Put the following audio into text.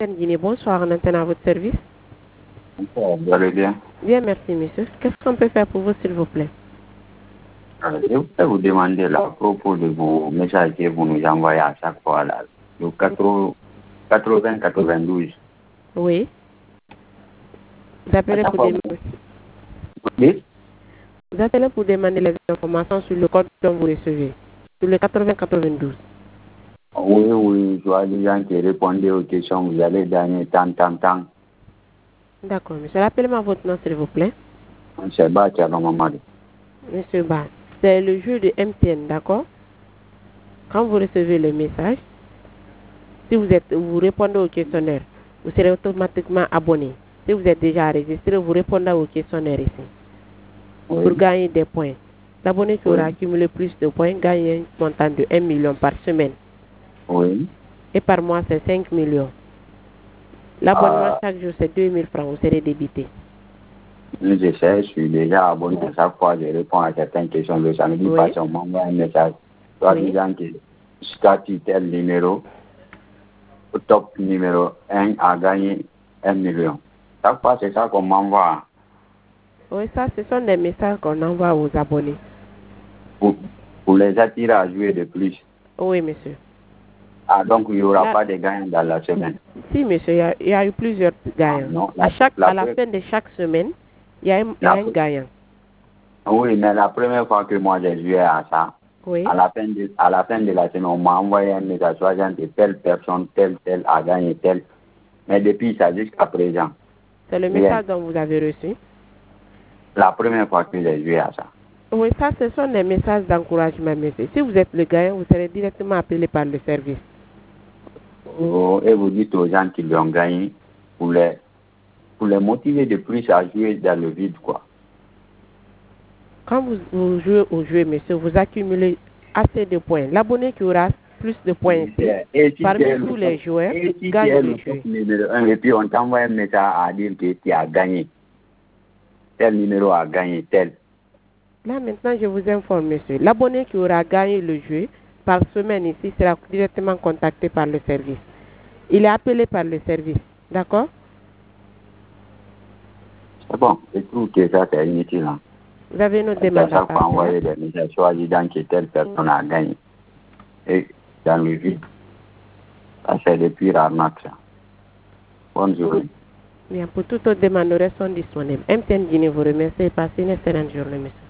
MTN Guinée, bonsoir, on entend à votre service. Vous allez bien? Bien, merci, monsieur. Qu'est-ce qu'on peut faire pour vous, s'il vous plaît? Je voudrais vous demander là, à propos de vos messages que vous nous envoyez à chaque fois, là, le 80-92. Oui. Vous appelez pour demander. Oui? Vous appelez pour demander les informations sur le code dont vous recevez, sur le 80-92. Oui, je vois des gens qui répondent aux questions, vous allez gagner tant. D'accord, monsieur. Rappelez-moi votre nom, s'il vous plaît. C'est Batia Mamadou. Monsieur Ba, c'est le jeu de MTN, d'accord? Quand vous recevez le message, si vous répondez au questionnaire, vous serez automatiquement abonné. Si vous êtes déjà enregistré, vous répondez au questionnaire ici. Oui. Pour gagner des points. L'abonné qui aura accumulé plus de points gagne un montant de 1 million par semaine. Oui. Et par mois, c'est 5 millions. L'abonnement chaque jour, c'est 2000 francs. Vous serez débité. Je sais, je suis déjà abonné à chaque fois, je réponds à certaines questions. Le samedi passé, on m'envoie un message. Soit disant que statut tel numéro, top numéro 1 a gagné 1 million. Chaque fois, c'est ça qu'on m'envoie. Oui, ça, ce sont des messages qu'on envoie aux abonnés. Pour les attirer à jouer de plus. Oui, monsieur. Ah, donc il n'y aura pas de gagnants dans la semaine. Si, monsieur, il y a eu plusieurs gagnants. Non, à la fin de chaque semaine, il y a un gagnant. Oui, mais la première fois que moi j'ai joué à ça, à la fin de la semaine, on m'a envoyé un message disant que telle personne, telle a gagné telle. Mais depuis ça jusqu'à présent. C'est le message dont vous avez reçu? La première fois que j'ai joué à ça. Oui, ça, ce sont des messages d'encouragement, monsieur. Si vous êtes le gagnant, vous serez directement appelé par le service. Et vous dites aux gens qui l'ont gagné pour les motiver de plus à jouer dans le vide, quoi. Quand vous jouez au jeu, monsieur, vous accumulez assez de points. L'abonné qui aura plus de points parmi tous les joueurs gagne le jeu. Numéro 1, et puis on t'envoie un message à dire que tu as gagné. Tel numéro a gagné tel. Là, maintenant, je vous informe, monsieur. L'abonné qui aura gagné le jeu par semaine ici sera directement contacté par le service. Il est appelé par le service. D'accord? C'est bon. Je trouve que ça, c'est inutile. Hein. Vous avez une autre demande à faire. Envoyer des messages soit disant que telle personne a gagné. Et dans le vide. Ça, c'est le pire arnaque. Bonne journée. Bien, pour toute autre demande, nous restons disponibles. MTN Guinée vous remercie et passez une excellente journée, monsieur.